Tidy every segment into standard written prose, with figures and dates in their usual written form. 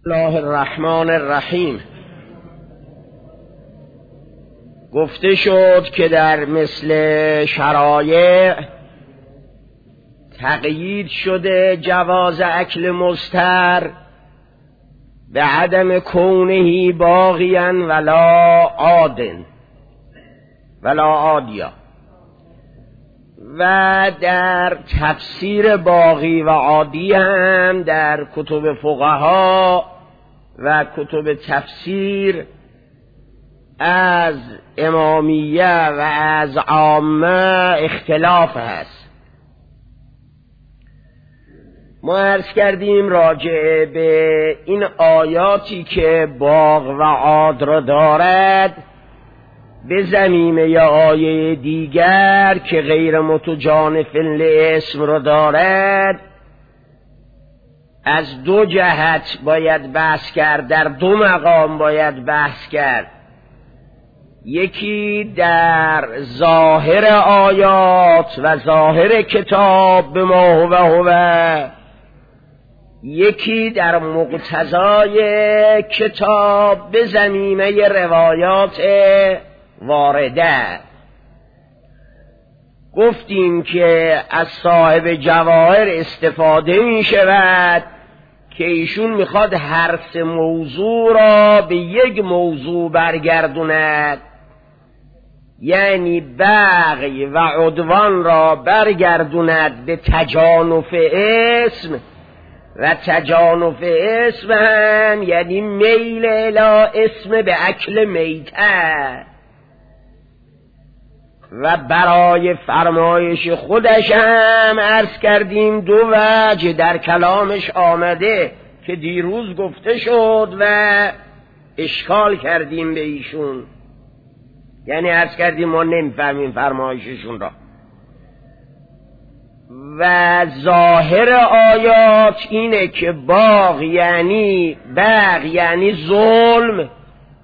الله الرحمن الرحیم. گفته شد که در مثل شرایع تقیید شده جواز اکل مضطر به عدم کونه باغیاً ولا عادیا، و در تفسیر باقی و عادی هم در کتب فقها و کتب تفسیر از امامیه و از عامه اختلاف هست. ما عرض کردیم راجع به این آیاتی که باغ و عاد را دارد به ضمیمه یا آیه دیگر که غیر متجانف لاسم را دارد از دو جهت باید بحث کرد، در دو مقام باید بحث کرد. یکی در ظاهر آیات و ظاهر کتاب به ما هو، یکی در مقتضای کتاب به ضمیمه روایات وارده. گفتیم که از صاحب جواهر استفاده می شود که ایشون میخواد هر سه موضوع را به یک موضوع برگردوند، یعنی بغی و عدوان را برگردوند به تجانف اسم، و تجانف اسم هم یعنی میل الی اسم به اکل میته، و برای فرمایش خودش هم عرض کردیم دو وجه در کلامش آمده که دیروز گفته شد و اشکال کردیم به ایشون، یعنی عرض کردیم ما نمیفهمیم فرمایششون را. و ظاهر آیات اینه که باغ یعنی ظلم،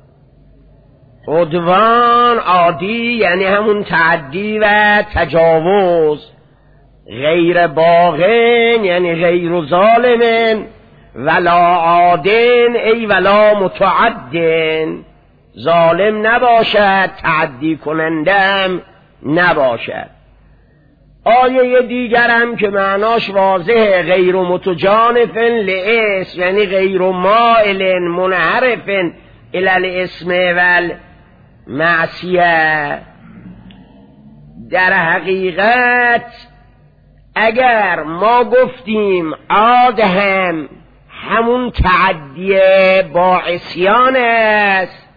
عدوان عادی یعنی همون تعدی و تجاوز، غیر باغن یعنی غیر ظالمن، ولا عادن ای ولا متعدن، ظالم نباشد تعدی کنندم نباشد. آیه دیگرم که معناش واضحه، غیر متجانف لاسم یعنی غیر مائل منحرف الی الاسم والمعصیه. در حقیقت اگر ما گفتیم عاد هم همون تعدی با عصیان است،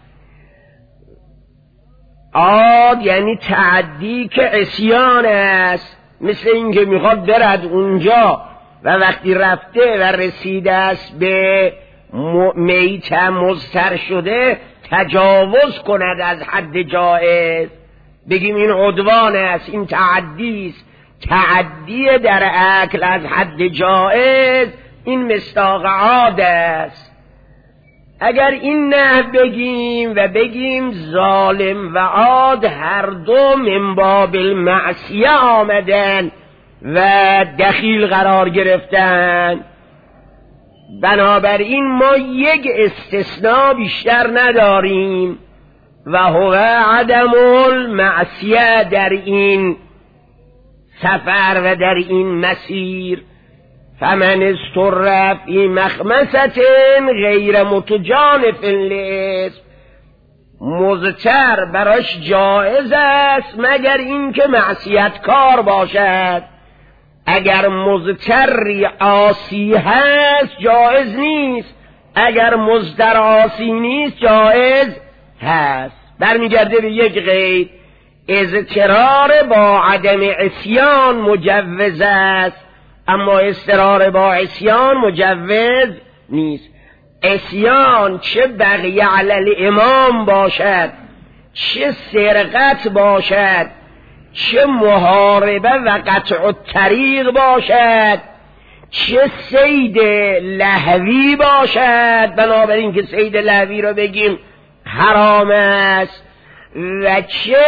عاد یعنی تعدی که عصیان است، مثل اینکه میخواد برد اونجا و وقتی رفته و رسیده است به میت مضطر شده تجاوز کند از حد جایز، بگیم این عدوان است، این تعدی است، تعدی در اکل از حد جایز، این مصداق عاد است. اگر این نه بگیم و بگیم ظالم و عاد هر دو من باب المعصیه آمدن و دخیل قرار گرفتن، بنابراین ما یک استثناء بیشتر نداریم و هو عدم المعصیه در این سفر و در این مسیر. فمن استر فی مخمصة غیر متجانف لاسم، مضطر براش جایز است مگر اینکه معصیت کار باشد. اگر مضطری عاصی هست جایز نیست، اگر مضطر عاصی نیست جایز هست. برمیگرده به یک قید، اضطرار با عدم عصیان مجوز است اما اضطرار با عصیان مجوز نیست. عصیان چه بغی علی الامام باشد، چه سرقت باشد، چه محاربه و قطع الطریق باشد، چه صید لهوی باشد، بنابراین که صید لهوی رو بگیم حرام است، و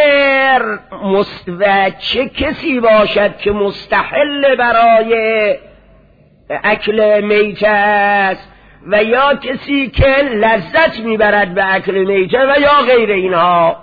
چه کسی باشد که مستحل برای اکل میت است، و یا کسی که لذت میبرد به اکل میته و یا غیر اینها.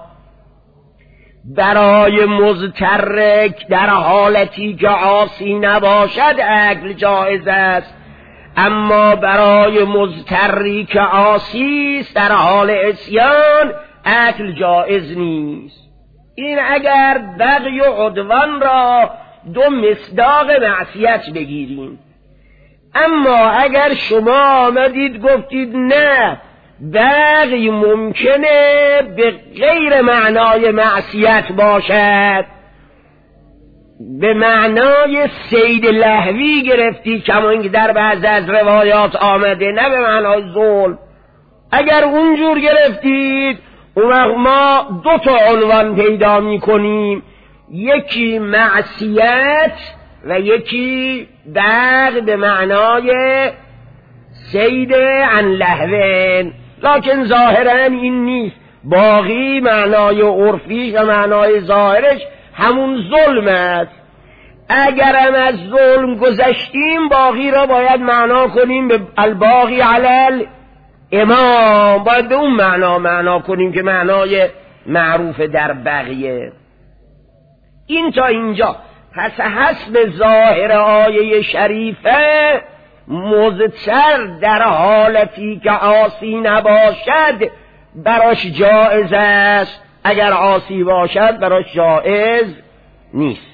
برای مضطرک در حالتی که عاصی نباشد اکل جایز است، اما برای مضطری که عاصی است در حال عصیان اکل جایز نیست. این اگر بغی و عدوان را دو مصداق معصیت بگیریم. اما اگر شما آمدید گفتید نه، بغی ممکنه به غیر معنای معصیت باشد، به معنای صید لهوی گرفتی کما اینکه در بعضی از روایات آمده، نه به معنای ظلم. اگر اونجور گرفتید اون وقت ما دو تا عنوان پیدا می کنیم، یکی معصیت و یکی بغی به معنای صید عن لهوین، لکن ظاهرا این نیست. باقی معنای عرفیش و معنای ظاهرش همون ظلم است. اگرم از ظلم گذشتیم باقی را باید معنا کنیم به الباقی علی الامام، باید به اون معنا کنیم که معنای معروف در بقیه. این تا اینجا. پس حسب ظاهر آیه شریفه مضطر در حالتی که عاصی نباشد براش جائز است، اگر عاصی باشد براش جائز نیست.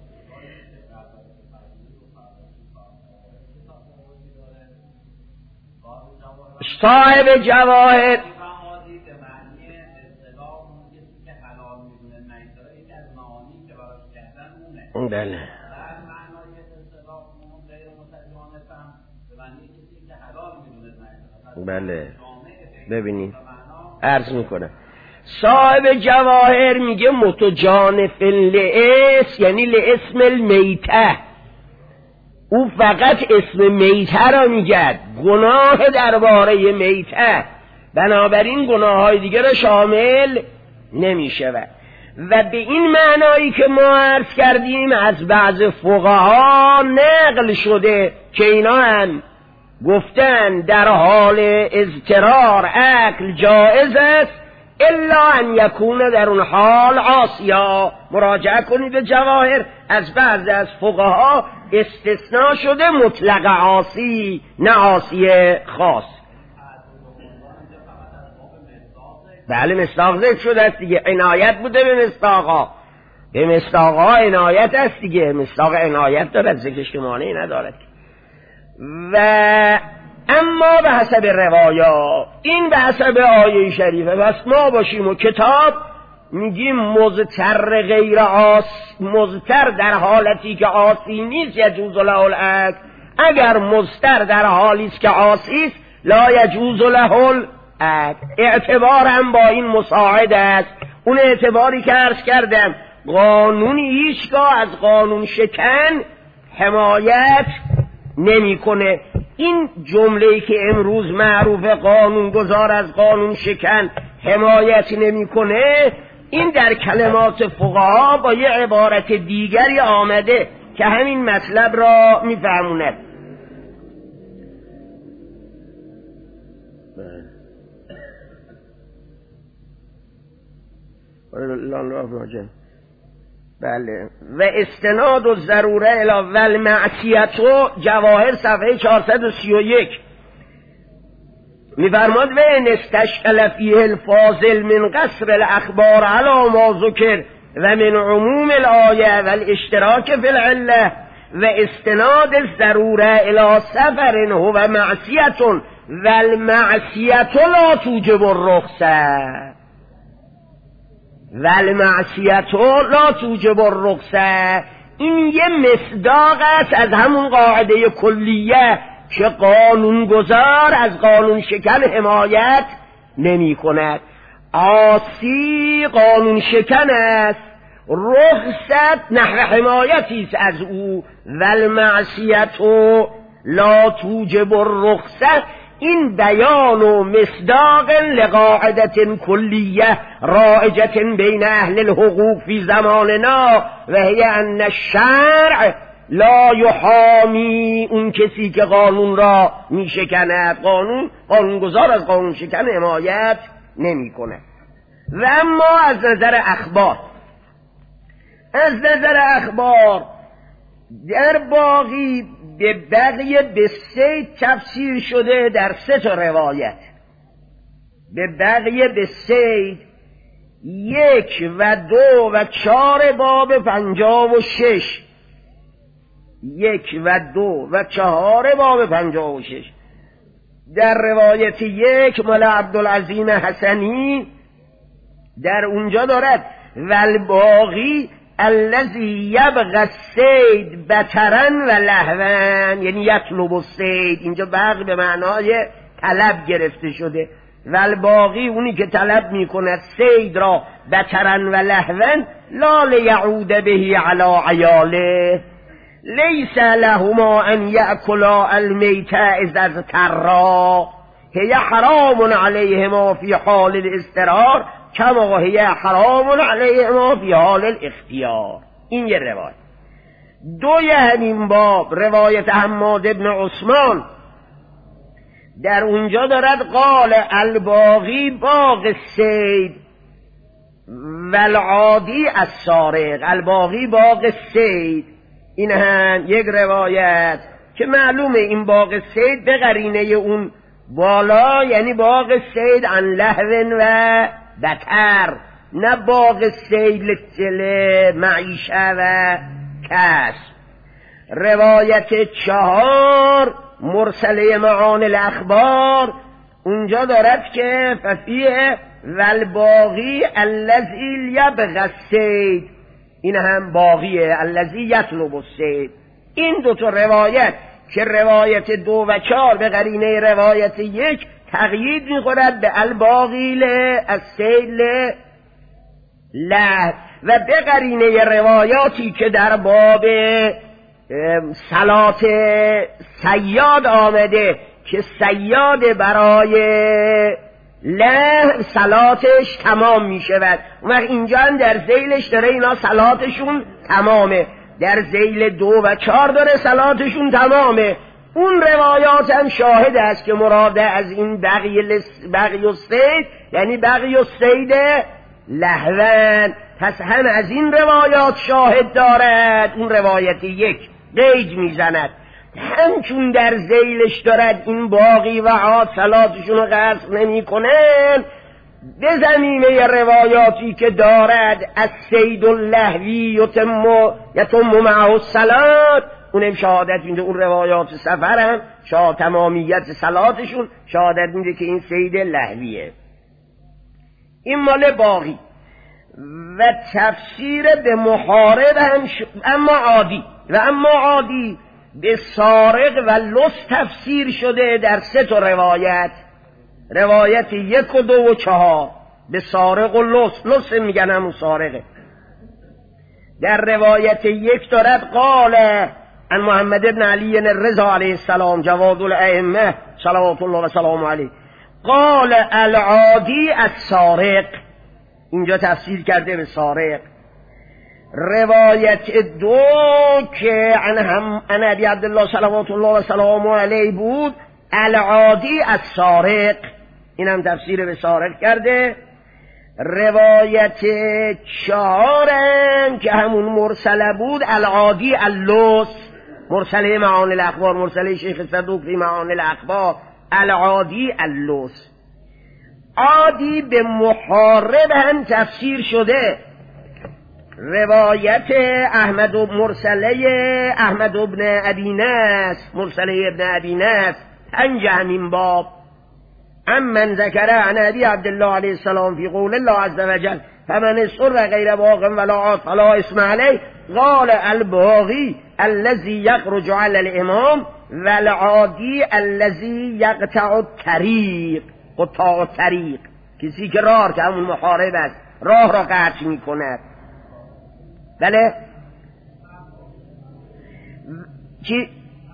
صاحب جواهر بله بله ببینید عرض میکنم. صاحب جواهر میگه متجانف لئس، یعنی لاسم المیته، او فقط اسم میته را میگه، گناه درباره میته، بنابراین گناه های دیگه را شامل نمیشه. و به این معنایی که ما عرض کردیم از بعض فقها نقل شده که اینا هم گفتن در حال اضطرار اکل جائز است الا ان یکون در اون حال عاصیا. مراجعه کنید به جواهر، از بعض از فقها استثناء شده مطلق عاصی، نه عاصی خاص. بله مصداق ذکر شده است دیگه، عنایت بوده به مصداقها، به مصداقها عنایت است دیگه، مصداق عنایت دارد، ذکرش که مانعی ندارد. و اما به حسب روایات، این به حسب آیه شریفه، بس ما باشیم و کتاب میگیم مضطر غیر مضطر در حالتی که عاصی نیست یجوز له الاکل، اگر مضطر در حالی است که عاصی است لا یجوز له الاکل. اعتبار هم با این مساعد است، اون اعتباری که عرض کردم، قانونی هیچگاه از قانون شکن حمایت نمیکنه. این جمله‌ای که امروز معروف قانون گذار از قانون شکن حمایت نمیکنه، این در کلمات فقها با یه عبارت دیگری آمده که همین مطلب را میفهموند. بله. و استناد و ضروره الی و المعصیت و جواهر صفحه 431 میفرماد و ان استشکل فیه الفاضل من قصر الاخبار علی ما ذکر و من عموم الآیه و الاشتراک فی العله و استناد الضروره الی سفر هو معصیت و المعصیت لا توجب الرخصه و المعصیت لا توجب الرخصه. این یه مصداق است از همون قاعده کلیه که قانون گذار از قانون شکن حمایت نمی کند. عاصی قانون شکن است، رخصت نحو حمایتی است از او. و المعصیت لا توجب الرخصه، این بیان و مصداق لقاعدة کلیه رائجة بین اهل الحقوق فی زماننا و هی ان الشرع لا یحامی، اون کسی که قانون را می شکند، قانونگذار از قانون شکن حمایت نمی کند. و اما از نظر اخبار در باقی به بقیه به 3 تفسیر شده در 3 تا روایت. به بقیه به 3 1 و 2 و 4 باب 56 1 و 2 و 4 باب 56. در روایت 1 مال عبدالعظیم حسنی در اونجا دارد والباقی الذی یبغی الصید بطرا و لهوا، یعنی یطلب الصید. اینجا بغی به معنای طلب گرفته شده. والباقی اونی که طلب میکند صید را بطرا و لهوا لا لیعود به علی عیاله لیس لهما ان یأکلا المیت اذا اضطرا هی حرام علیهما فی حال الاضطرار کما هی حرام علیهما فی حال الاختیار. این یه روایت. 2 همین باب روایت حماد بن عثمان در اونجا دارد قال الباقی باغ الصید والعادی السارق، الباقی باغ الصید. این هم یک روایت که معلومه این باغ الصید به قرینه اون بالا یعنی باغ الصید عن لهو و بطر، نه باغ الصید معیشه و کسب. روایت 4 مرسله معان الاخبار اونجا دارد که ففیه والباقی الذی یبغی الصید، این هم باقیه الذی یطلب الصید. این 2 تا روایت که روایت 2 و 4 به قرینه روایت 1 تقیید می‌خورد به الباقی الصید له و به قرینه روایاتی که در باب صلات صیاد آمده که صیاد برای له صلاتش تمام می شود. اون وقت اینجا هم در ذیلش داره اینا صلاتشون تمامه، در ذیل 2 و 4 داره صلاتشون تمامه. اون روایات هم شاهد است که مراده از این بغی الصید یعنی بغی الصید لهوان. پس هم از این روایات شاهد دارد. اون روایت 1 قید میزند، همچون در ذیلش دارد این باقی و عاد صلاتشون رو قصر نمی کنن. به زمینه روایاتی که دارد از سید اللهوی یتم معه الصلات، اونم شهادت میده. اون روایات سفر هم تمامیت صلاتشون شهادت میده که این سید لهویه. این مال باقی و تفسیر به محارب هم اما عادی به سارق و لص تفسیر شده در 3 تا روایت. روایت 1 و 2 و 4 به سارق و لص میگن همون سارقه. در روایت 1 دارد قال عن محمد بن علی الرضا علیه السلام جواد الائمه صلوات الله و سلام علیه قال العادی السارق، اینجا تفسیر کرده به سارق. روایت 2 که عن ابی عبدالله صلوات الله و سلام علیه بود العادی السارق، اینم تفسیر به سارق کرده. روایت 4 که همون مرسله بود العادی اللص، مرسله معان الاخبار، مرسله شیخ صدوق فی معان الاخبار، العادی اللص. عادی به محارب هم تفسیر شده. روایت احمد و مرسله احمد ابن ابی نصر، مرسله ابن ابی نصر 5 همین باب. من ذکر عن ابی عبدالله علیه السلام فی قول الله عز وجل فمن اضطر غیر باغ ولا عاد فلا اسم علیه قال الباغی الذی یخرج علی الامام والعادی الذی یقطع الطریق، قطاع الطریق کسی که راه که همون محارب است، راه را قطع می کند. بله چی؟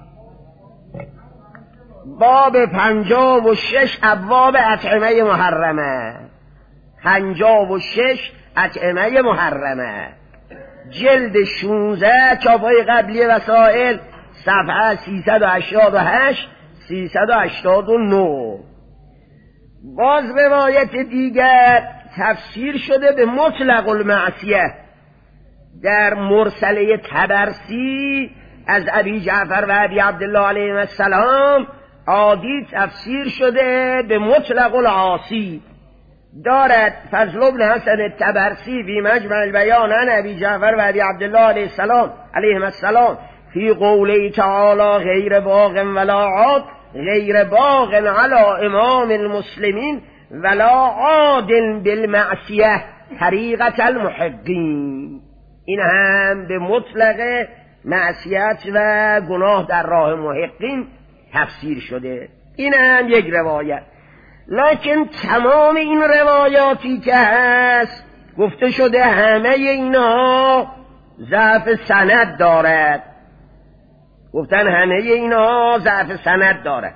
باب 56 ابواب اطعمه محرمه، 56 اطعمه محرمه. جلد 16 چاپای قبلی وسائل صفحه 388 389. باز روایت دیگر تفسیر شده به مطلق المعصیه در مرسله طبرسی از ابی جعفر و ابی عبدالله علیهم السلام، عادی تفسیر شده به مطلق العاصی. دارد فضل بن حسن الطبرسی فی مجمع البیان عن ابی جعفر و ابی عبدالله علیهم السلام فی قوله تعالی غیر باغ ولا عاد غیر باغ علی امام المسلمین ولا عاد بالمعصیه طریقة المحقین. این هم به مطلق معصیت و گناه در راه محقین تفسیر شده. این هم یک روایت. لکن تمام این روایاتی که هست گفته شده همه اینا ضعف سند دارد. گفتن همه اینا ضعف سند دارد.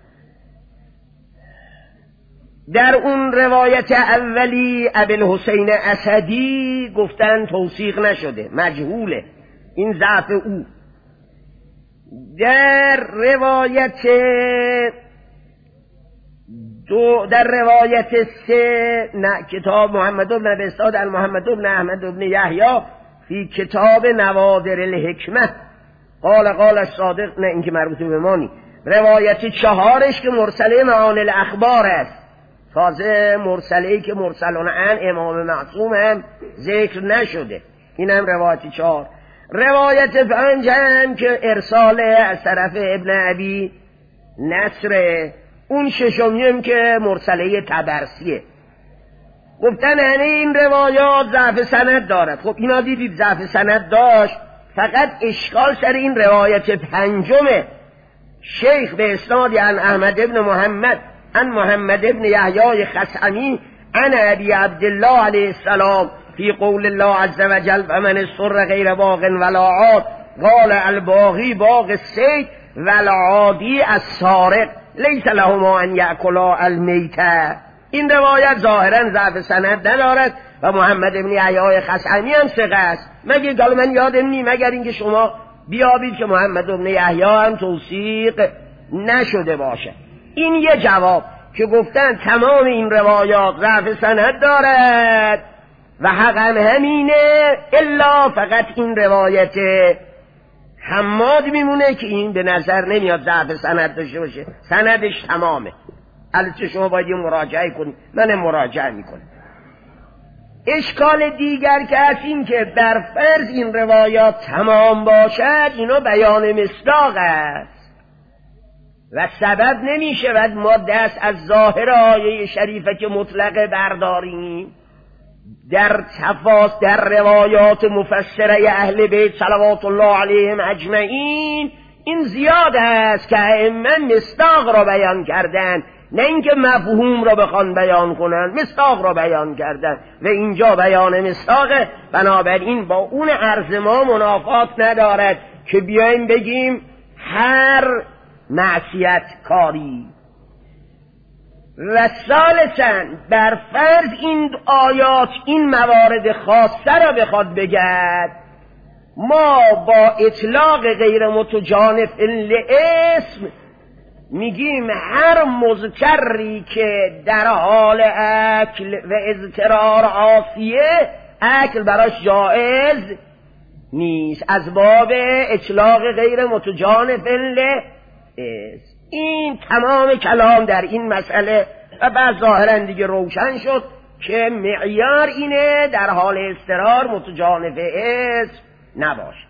در اون روایت اولی ابوالحسین اسدی گفتن توثیق نشده، مجهوله، این ضعف او. در روایت 3 کتاب محمد بن بستاد المحمد بن احمد بن یحیی فی کتاب نوادر الحکمه قال الصادق، نه این که مربوط به مانی. روایت 4 که مرسله معانی الاخبار است، تازه مرسله‌ای که مرسلون عن امام معصوم هم ذکر نشده، این هم روایت 4. روایت 5 هم که ارسال از طرف ابن ابی نصر. اون 6 هم که مرسله طبرسیه. گفتن همه این روایات ضعف سند دارد. خب اینا دیدید ضعف سند داشت، فقط اشکال سر این روایت 5 شیخ به اسناد عن احمد ابن محمد عن محمد ابن یحیی خثعمی عن ابی عبدالله علیه السلام فی قول الله عز وجل فمن اضطر غیر باغ ولا عاد قال الباغی باغ الصید والعادی السارق لیس لهما ان یأکلا المیته. این روایت ظاهرا ضعف سند ندارد و محمد ابن یحیی خثعمی هم ثقه است، مگر من یادم نی مگر اینکه شما بیابید که محمد ابن یحیی هم توثیق نشده باشه. این یه جواب که گفتن تمام این روایات ضعف سند دارد و حق هم همینه، الا فقط این روایت حماد میمونه که این به نظر نمیاد ضعف سند داشته باشه، سندش تمامه. البته شما باید یه مراجعه کنید، من مراجعه میکنم. اشکال دیگر که هست این که در فرض این روایات تمام باشد، اینا بیان مصداق است و سبب نمیشه و ما دست از ظاهر آیه شریفه که مطلقه برداریم. در روایات مفسره اهل بیت صلوات الله علیهم اجمعین این زیاد است که ائمه مصداق را بیان کردن، نه اینکه مفهوم را بخوان بیان کنن، مصداق را بیان کردن و اینجا بیان مصداقه. بنابراین با اون عرض ما منافات ندارد که بیایم بگیم هر معصیت کاری. و ثالثاً بر فرض این آیات این موارد خاصه را بخواد بگد، ما با اطلاق غیر متجانف لاسم میگیم هر مذکری که در حال اکل و اضطرار عاصیه اکل براش جائز نیست، از باب اطلاق غیر متجانف لاسم. این تمام کلام در این مسئله و بعد ظاهرا دیگه روشن شد که معیار اینه در حال اضطرار متجانف اسم نباشه.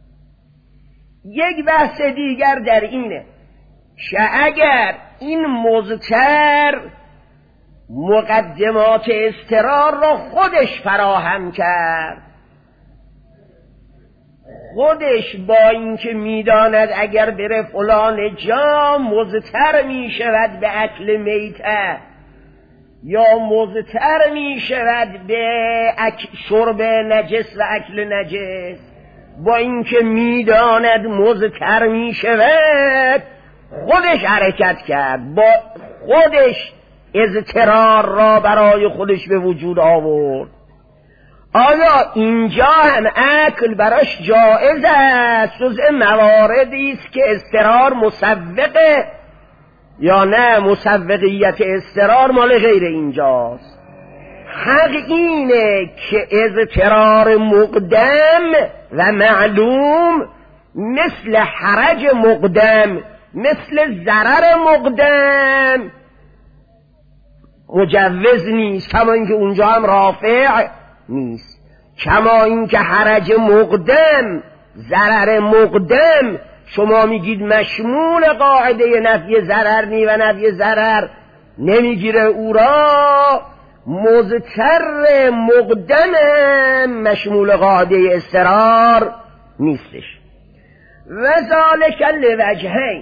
یک بحث دیگر در اینه که اگر این مذکر مقدمات اضطرار را خودش فراهم کرد، خودش با اینکه میداند اگر بره فلان جا مضطر می شود به اکل میته یا مضطر می شود به شرب نجس و اکل نجس، با اینکه میداند مضطر می شود خودش حرکت کرد، با خودش اضطرار را برای خودش به وجود آورد. آیا اینجا هم اکل براش جائز است؟ جزء مواردی است که اضطرار مسوقه یا نه مسوقیت اضطرار مال غیر اینجاست؟ حق اینه که اضطرار مقدم و معلوم مثل حرج مقدم، مثل ضرر مقدم مجوز نیست، کما اینکه اونجا هم رافع نیست. کما اینکه حرج مقدم، ضرر مقدم شما میگید مشمول قاعده نفی ضرر نی و نفی ضرر نمیگیره، او را مضطر مقدم مشمول قاعده اضطرار نیستش. و ذالک لوجهین،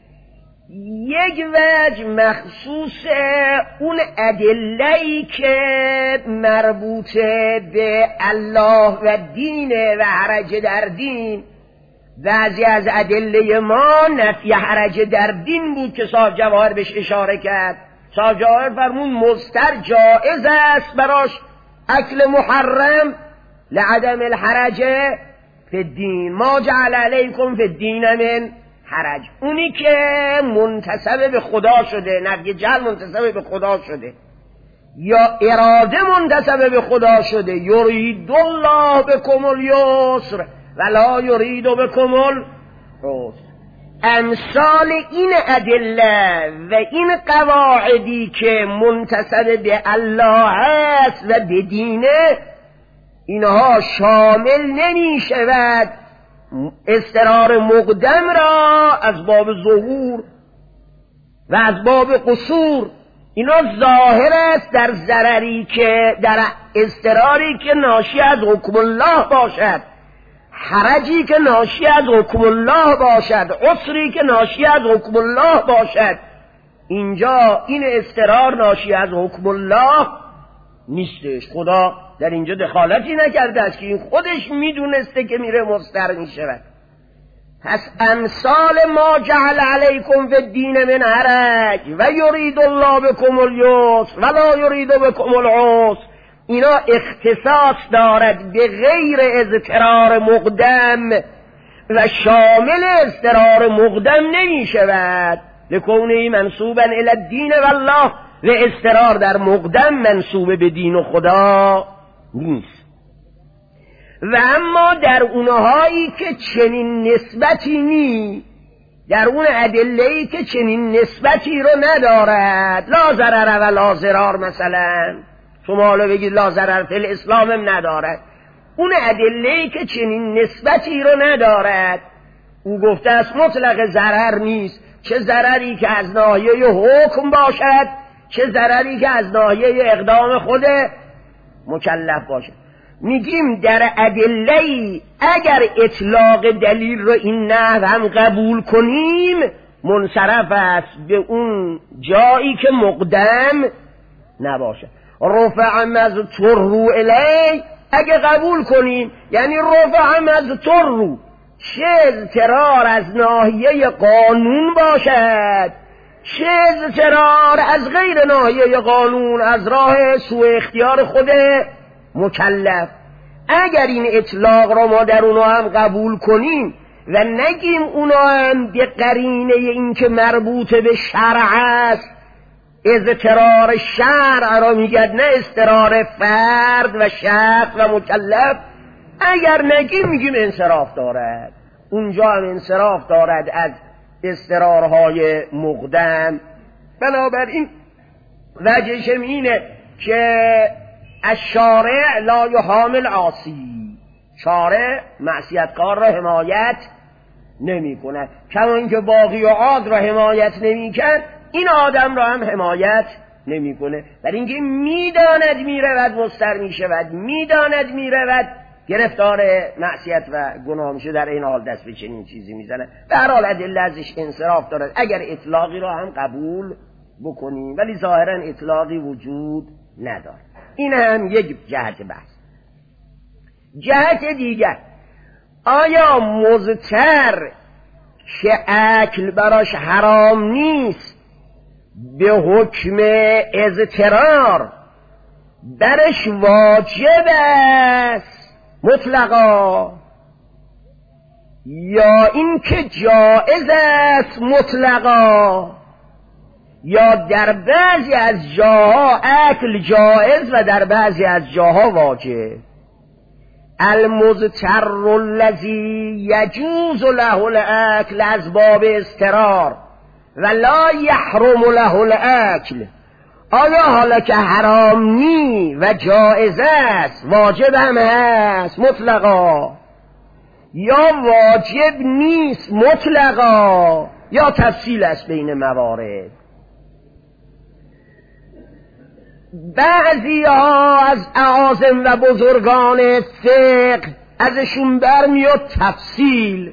یک وجه مخصوص اون ادله‌ای که مربوط به الله و دین و حرج در دین. بعضی از ادله ما نفی حرج در دین بود که صاحب جواهر بهش اشاره کرد. صاحب جواهر فرمون مضطر جائز است براش اکل محرم لعدم الحرج فی الدین، ما جعل علیکم فی الدین من حرج. اونی که منتسب به خدا شده، نفی جعل منتسب به خدا شده یا اراده منتسب به خدا شده، یرید الله بکم الیسر ولا یرید بکم العسر. امثال این ادله و این قواعدی که منتسب به الله است و به دینه، اینها شامل نمی شود اضطرار مقدم را از باب ظهور و از باب قصور. اینا ظاهر است در ضرری که در اضطراری که ناشی از حکم الله باشد، حرجی که ناشی از حکم الله باشد، عسری که ناشی از حکم الله باشد. اینجا این اضطرار ناشی از حکم الله نیستش. خدا در اینجا دخالتی نکرده است که این خودش میدونسته که میره مضطر میشود. پس امثال ما جعل علیکم فی الدین من حرج و یرید الله بکم الیسر ولا یرید بکم العسر، اینا اختصاص دارد به غیر اضطرار مقدم و شامل اضطرار مقدم نمی شود لکونه منصوبا الی الدین والله، و اضطرار در مقدم منصوب به دین و خدا نیست. و اما در اونهایی که چنین نسبتی نی، در اون ادله‌ای که چنین نسبتی رو ندارد، لا ضرر و لا ضرار، مثلا شما حالا بگید لا ضرر فی الاسلام هم ندارد، اون ادله‌ای که چنین نسبتی رو ندارد، او گفته است مطلق ضرر نیست، چه ضرری که از ناحیه حکم باشد، چه ضرری که از ناحیه اقدام خود مکلف باشد. میگیم در ادله‌ای اگر اطلاق دلیل رو این نحو هم قبول کنیم منصرف است به اون جایی که مقدم نباشه. رفع مذکور رو الی اگه قبول کنیم یعنی رفع مذکور رو، چه اضطرار از ناحیه قانون باشد، چه اضطرار از غیر ناحیه قانون، از راه سوء اختیار خود مکلف، اگر این اطلاق را ما در اونا هم قبول کنیم و نگیم اونا هم به قرینه این که مربوط به شرع است، اضطرار شرع را میگد نه اضطرار فرد و شخص و مکلف، اگر نگیم میگیم انصراف دارد. اونجا هم انصراف دارد از اضطرارهای مقدم. بنابراین وجهش اینه که الشارع لا یحامل عاصی، شارع معصیتکار را حمایت نمی کند، کما اینکه باقی و عاد را حمایت نمی کرد این آدم را هم حمایت نمی کنه، برای اینکه میداند میرود مضطر می شود، میداند میرود گرفتار معصیت و گناه میشه، در این حال دست به چنین چیزی میزنه. به هر حال ادله ازش انصراف دارد اگر اطلاقی را هم قبول بکنیم، ولی ظاهرا اطلاقی وجود ندارد. این هم یک جهت بحث. جهت دیگر، آیا مضطر که اکل براش حرام نیست به حکم اضطرار برش واجب است مطلقا، یا این که جائز است مطلقا، یا در بعضی از جاها اکل جائز و در بعضی از جاها واجب. المضطر الذی یجوز له الاکل از باب اضطرار و لا یحرم له الاکل، آیا حالا که حرام نی و جائز است واجب هم هست مطلقا، یا واجب نیست مطلقا، یا تفصیل است بین موارد. بعضی ها از اعاظم و بزرگان فقه ازشون برمیاد تفصیل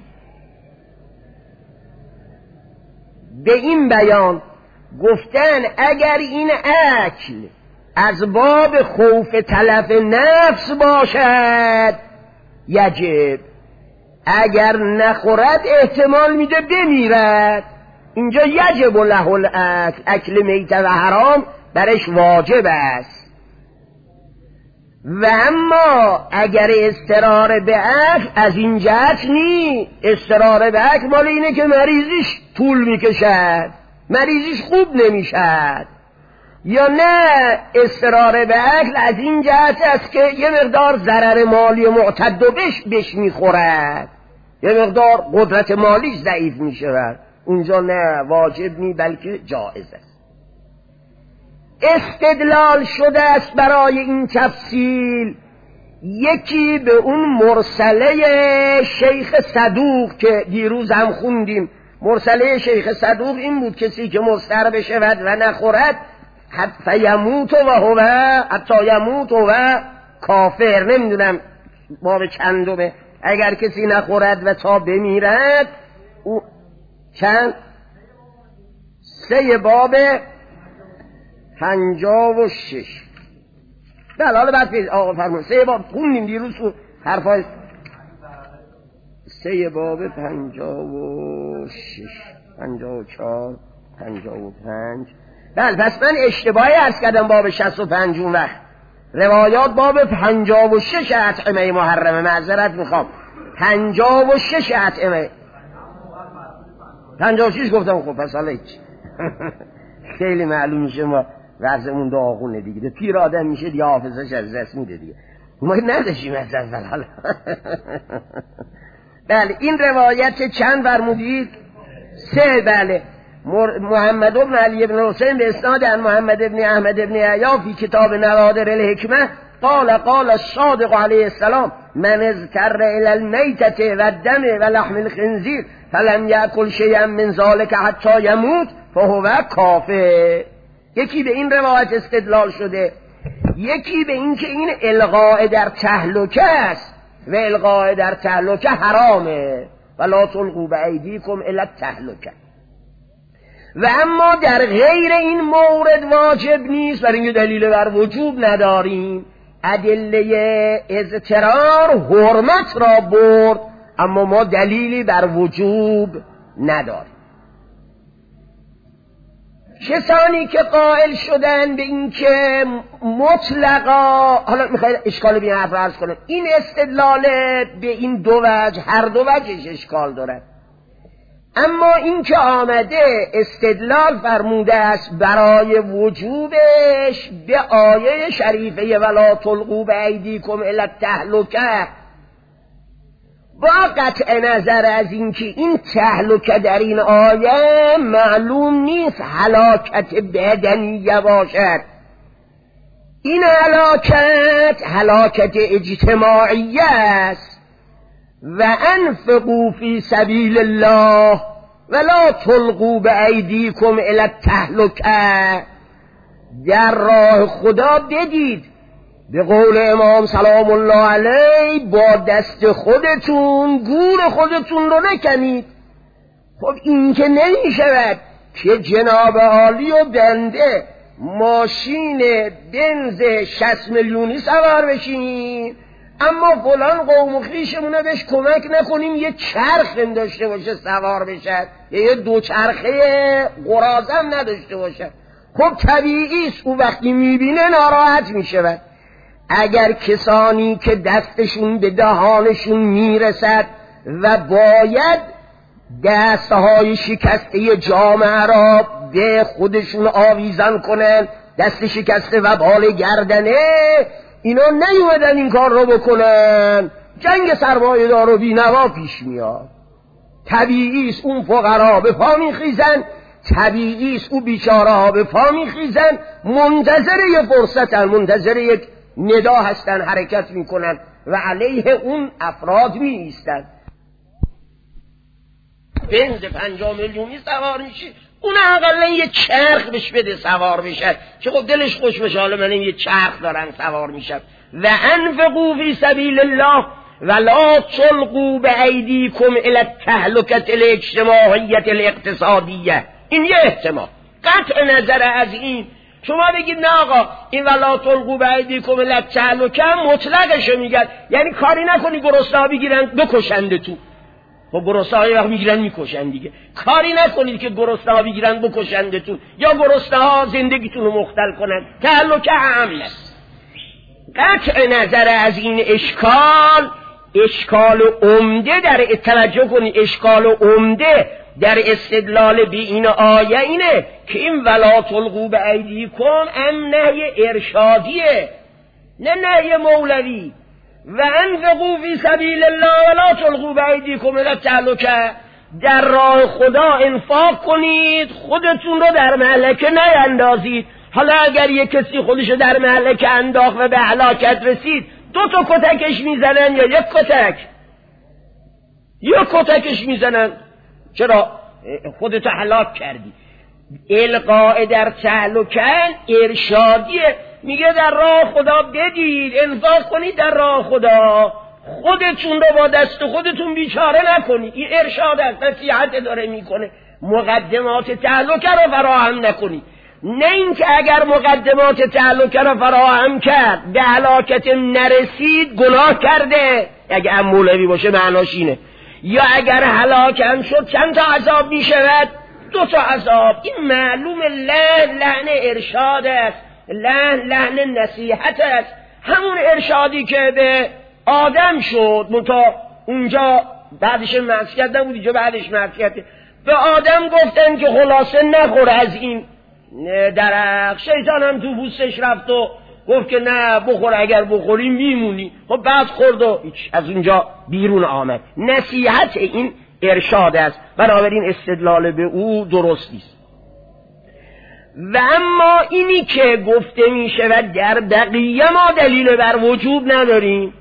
به این بیان، گفتن اگر این اکل از باب خوف تلف نفس باشد یجب، اگر نخورد احتمال میده بمیرد، اینجا یجب له الاکل، اکل میته و حرام برش واجب است. و اما اگر اضطرار به اکل از این جهت نی، اضطرار به اکل مال اینه که مریضیش طول میکشد، مریضیش خوب نمیشد، یا نه اضطرار به اکل از این جهت است که یه مقدار ضرر مالی معتد بش میخورد، یه مقدار قدرت مالیش ضعیف میشود، اونجا نه واجب نی بلکه جائز است. استدلال شده است برای این تفصیل یکی به اون مرسله شیخ صدوق که دیروز هم خوندیم. مرسله شیخ صدوق این بود کسی که مضطر بشود و نخورد حتی یموت و هو، حتی یموت و کافر، نمیدونم باب چندمه، اگر کسی نخورد و تا بمیرد او چند 3 باب 56. بله حالا بعد پیش آقا فرمون 3 باب خوندیم دیروز تو حرفای 3 باب 56 54 55. بله پس من اشتباهی عرض کردم باب 65 اون وقت، روایات باب 56 اطعمه محرمه، معذرت میخوام 56 اطعمه 56 گفتم. خب پس حالا هیچ خیلی معلوم میشه ما وضعمون داغونه دیگه، پیر آدم میشه دیگه حافظش از دست میده دیگه، ما نداشتیم از اول. حالا بله این روایت چند فرمودید؟ 3. بله محمد بن علی بن حسین به اسناد عن محمد بن احمد بن عیا فی کتاب نوادر الحکمه قال الصادق علیه السلام من اضطر الی المیتة و الدم و لحم الخنزیر فلم یأکل شیئا من ذلک حتی یموت فهو کافر. یکی به این روایت استدلال شده، یکی به این که این الغاء در تهلکه است و الغاء در تهلکه حرامه، ولا تلقوا بایدیکم الی التهلکه. و اما در غیر این مورد واجب نیست، برای اینکه دلیل بر وجوب نداریم. ادله اضطرار حرمت را برد اما ما دلیلی بر وجوب نداریم. کسانی که قائل شدن به این که مطلقا، حالا میخواید اشکال به این حرف عرض کنم، این استدلال به این 2 وجه، هر 2 وجهش اشکال دارد. اما این که آمده استدلال فرموده است برای وجوبش به آیه شریفه ولا تلقوا بایدیکم الی التهلکه، با قطع نظر از اینکه این تهلکه در این آیه معلوم نیست هلاکت بدنیه باشد، این هلاکت اجتماعی است. و انفقوا فی سبیل الله ولا تلقوا بایدیکم الی التهلکه، در راه خدا بدید، به قول امام سلام الله علیه با دست خودتون گور خودتون رو نکنید. خب این که نمی شود که جناب عالی و بنده ماشین بنز 60 میلیونی سوار بشیم اما فلان قوم و خویشمونه بهش کمک نکنیم یه چرخ داشته باشه سوار بشه، یه 2 چرخه قرازم نداشته باشه. خب طبیعی است او وقتی میبینه ناراحت میشود. اگر کسانی که دستشون به دهانشون میرسد و باید دستهای شکسته جامعه را به خودشون آویزان کنن، دست شکسته و بال گردنه، اینا نیومدن این کار رو بکنن، جنگ سرمایه‌دار و بی‌نوا پیش میاد. طبیعی است اون فقرا به پا میخیزن، طبیعی است اون بیچاره ها به پا میخیزن، منتظر یه فرصتن، منتظر یک ندا هستن، حرکت میکنن و علیه اون افراد میایستن. بنز 50 میلیونی سوار میشه، اون اقلا یه چرخ بهش بده سوار بشه که خب دلش خوش بشه، حالا من یه چرخ دارن سوار میشم. و انفقوا فی سبیل الله ولا تلقوا بایدیکم الی التهلکة الاجتماعیة الاقتصادیه. این یه احتمال. قطع نظر از این شما بگید نه آقا این ولا تلقوا بایدیکم الی التهلکة مطلقش میگن، یعنی کاری نکنی گرسنه‌ها بگیرن بکشنده تو. خب گرسنه‌ها یه وقت میگیرن میکشن دیگه. کاری نکنید که گرسنه‌ها بگیرن بکشندتون یا گرسنه‌ها زندگیتون رو مختل کنن. تهلکه عامه. قطع نظر از این اشکال عمده در توجه کنید، اشکال عمده در استدلال به این آیه اینه که این ولا تلقوا بایدیکم ام نهی ارشادیه، نه نهی مولوی. و انفقوا فی سبیل الله ولا تلقوا بایدیکم الی التهلکة، در راه خدا انفاق کنید، خودتون رو در مهلکه نیندازید. حالا اگر یک کسی خودشو در مهلکه انداخت و به هلاکت رسید، 2 تا کتکش میزنن یا یک کتکش میزنن. چرا؟ خودتو هلاک کردی. القاء در تهلکه ارشادیه، میگه در راه خدا بدید، انفاق کنید در راه خدا، خودتون رو با دست خودتون بیچاره نکنید. این ارشاد است، نصیحت داره میکنه. مقدمات تهلکه رو فراهم نکنید. نه اینکه اگر مقدمات تهلکه رو فراهم کرد به هلاکت نرسید گناه کرده، اگه مولوی باشه معناش اینه. یا اگر هلاکم شد چند تا عذاب میشود؟ 2 تا عذاب. این معلوم لعن ارشاد است، لعن نصیحت است. همون ارشادی که به آدم شد منتها اونجا بعدش معصیت نبود، اینجا بعدش معصیته. به آدم گفتن که خلاصه نخور از این درخت، شیطان هم تو پوستش رفت و گفت که نه بخور، اگر بخوری میمونی. خب بعد خورد و از اونجا بیرون آمد. نصیحت این ارشاد است، بنابراین استدلال به او درست نیست. و اما اینی که گفته می شود در بقیه ما دلیل بر وجوب نداریم.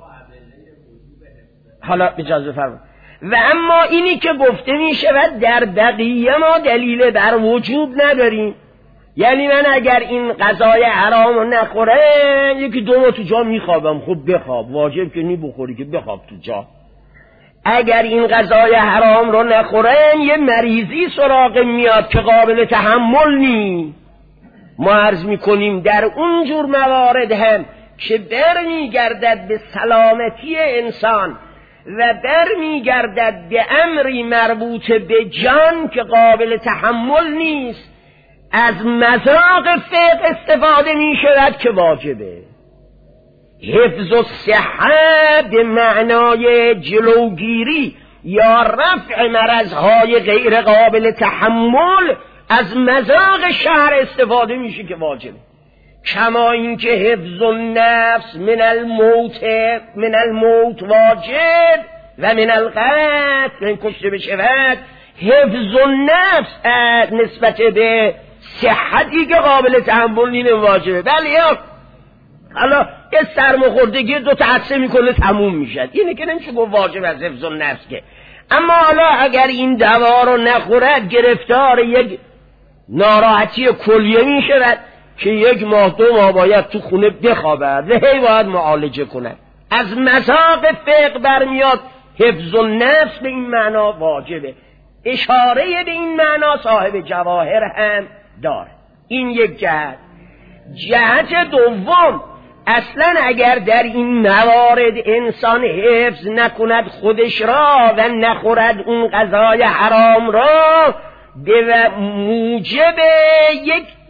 حالا اجازه فرمایید. و اما اینی که گفته می شود در بقیه ما دلیل بر وجوب نداریم، یعنی من اگر این غذای حرام رو نخورم 1-2 ماه تو جا میخوابم. خب بخواب، واجب که نی بخوری که بخواب تو جا. اگر این غذای حرام رو نخورم یه مریضی سراغ میاد که قابل تحمل نی. ما عرض میکنیم در اون جور موارد هم که برمیگردد به سلامتی انسان و برمیگردد به امری مربوط به جان که قابل تحمل نیست، از مذاق فقه استفاده می شود که واجبه. حفظ الصحه به معنای جلوگیری یا رفع مرضهای غیر قابل تحمل از مذاق شرع استفاده میشه که واجبه. کما اینکه حفظ النفس من الموت واجب و من القتل، من کشته بشود. حفظ النفس نسبت به صحتی که قابل تحمل نینه واجبه. بله یا حالا یه سرماخوردگی 2 تا عطسه میکنه تموم میشد، اینه که نمیشه گفت واجب از حفظ النفس که. اما حالا اگر این دوا رو نخورد گرفتار یک ناراحتی کلیه میشود که 1 ماه 2 ماه باید تو خونه بخوابد و هی باید معالجه کند. از مذاق فقه برمیاد حفظ النفس به این معنا واجبه. اشاره به این معنا صاحب جواهر هم داره. این یک جهت. جهت دوم، اصلا اگر در این موارد انسان حفظ نکند خودش را و نخورد اون غذای حرام را، به موجب یک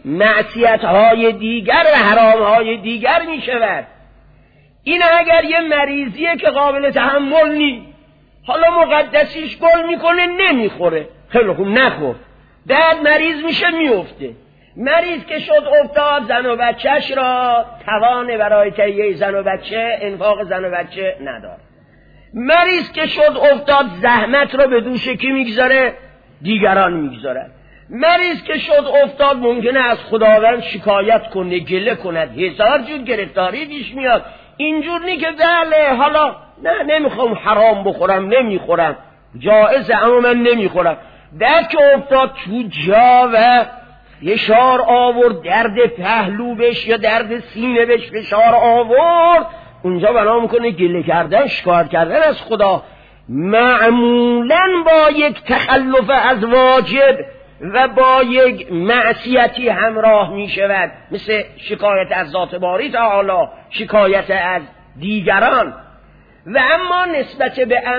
معصیت‌های دیگر و حرام‌های دیگر می شود. این اگر یه مریضیه که قابل تحمل نی، حالا مقدسیش گل میکنه نمیخوره، خیلی خوب نخور، بعد مریض میشه میفته. مریض که شد افتاد، زن و بچهش را توان برای تهیه زن و بچه، انفاق زن و بچه نداره. مریض که شد افتاد، زحمت را به دوش کی میگذاره؟ دیگران میگذارن. مریض که شد افتاد ممکنه از خداوند شکایت کنه، گله کند، هزار جور گرفتاری پیش میاد. اینجور نی که بله حالا نه نمیخوام حرام بخورم، نمیخورم، جائزه اما من نمیخورم. بعد که افتاد تو جا و فشار آورد، درد پهلو بش یا درد سینه بش فشار آورد، اونجا بنا میکنه گله کردن، شکایت کردن از خدا. معمولاً با یک تخلف از واجب و با یک معصیتی همراه می شود، مثل شکایت از ذات باری تعالی، شکایت از دیگران. و اما نسبت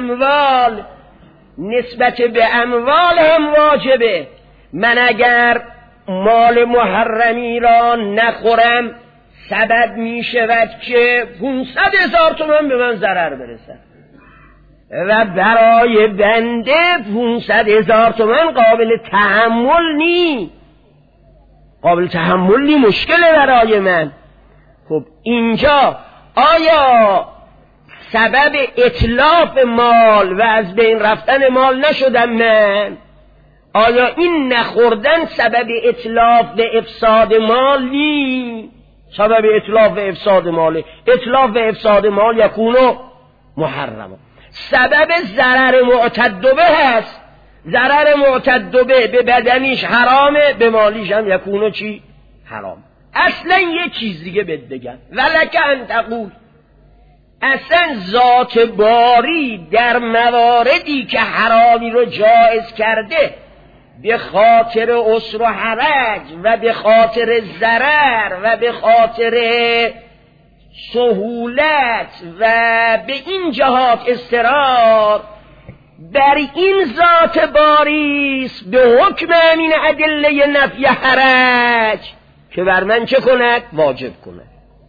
به اموال هم واجبه. من اگر مال محرمی را نخورم سبب می شود که 500,000 تومان به من ضرر برسد و برای بنده 500,000 تومان قابل تحمل نی، مشکله برای من. خب اینجا آیا سبب اتلاف مال و از بین رفتن مال نشدم من؟ آیا این نخوردن سبب اتلاف و افساد مال نی؟ سبب اتلاف و افساد ماله. اتلاف و افساد مال یکونو محرم. سبب ضرر معتدبه هست. ضرر معتدبه به بدنیش حرامه، به مالیش هم یکونو چی؟ حرام. اصلا یه چیز دیگه بهت بگم، ولک ان تقول، اصلا ذات باری در مواردی که حرامی رو جایز کرده به خاطر عسر و حرج و به خاطر ضرر و به خاطر سهولت و به این جهات اضطرار، بر این ذات باریست به حکم امین ادله نفی حرج که بر من چه کند؟ واجب کند.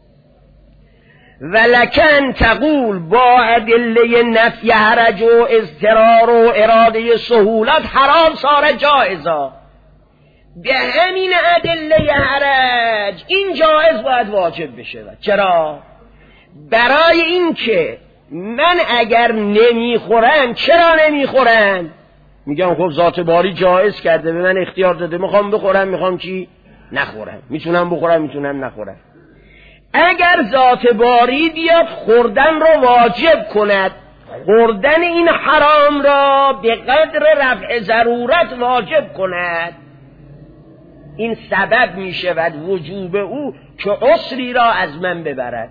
ولکن تقول با ادله نفی حرج و اضطرار و اراده سهولت حرام ساره جائزا، به همین ادله حرج این جائز باید واجب بشه. چرا؟ برای این که من اگر نمیخورم، چرا نمیخورم؟ میگم خب ذات باری جائز کرده، به من اختیار داده، میخوام بخورم، میخوام چی؟ نخورم. میتونم بخورم، میتونم نخورم. اگر ذات باری بیاد خوردن رو واجب کند، خوردن این حرام را به قدر رفع ضرورت واجب کند، این سبب می شود وجوب او که عسری را از من ببرد.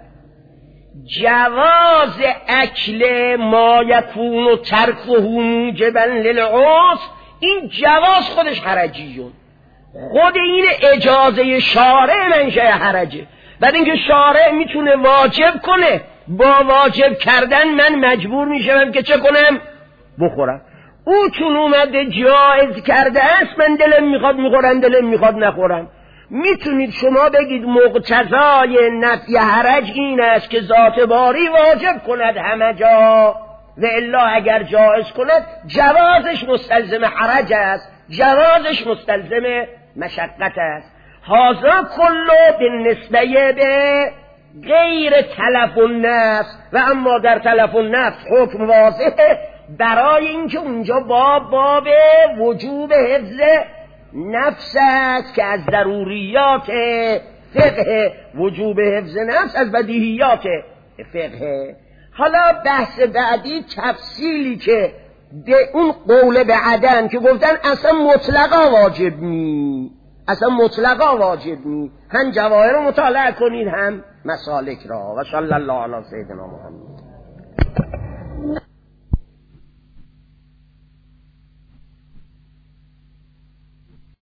جواز اکل ما یکون و ترکه موجبا للعسر، این جواز خودش حرجیون، خود این اجازه شارع منشأ حرجه. بعد اینکه شارع میتونه واجب کنه، با واجب کردن من مجبور میشم که چه کنم؟ بخورم. او چون اومده جایز کرده است، من دلم میخواد میخورم، دلم میخواد نخورم. میتونید شما بگید مقتضای نفی حرج این است که ذات باری واجب کند همه جا، و الا اگر جایز کند جوازش مستلزم حرج است، جوازش مستلزم مشقت است. هذا کلو بالنسبه به غیر تلف النفس، و اما در تلف النفس حکم واضحه، برای اینکه اونجا باب وجوب حفظ نفس است که از ضروریات فقه، وجوب حفظ نفس از بدیهیات فقه. حالا بحث بعدی تفصیلی که به اون قول به عدم که گفتن اصلا مطلقا واجب نی، اصلا مطلقا واجب نی، هم جواهر رو مطالعه کنید هم مسالک را. و صلی الله علی سیدنا محمد.